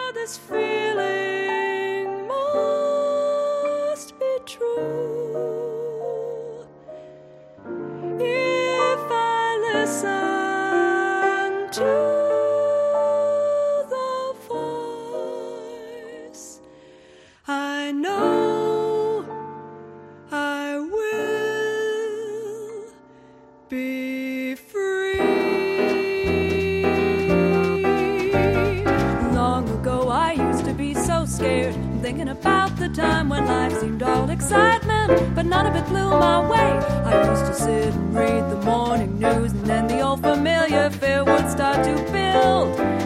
this feeling must be true. If I listen to the voice, I know I will be free. Long ago I used to be so scared, thinking about the time when life seemed all excitement, but none of it blew my way. I used to sit and read the morning news, and then the old familiar fear would start to build.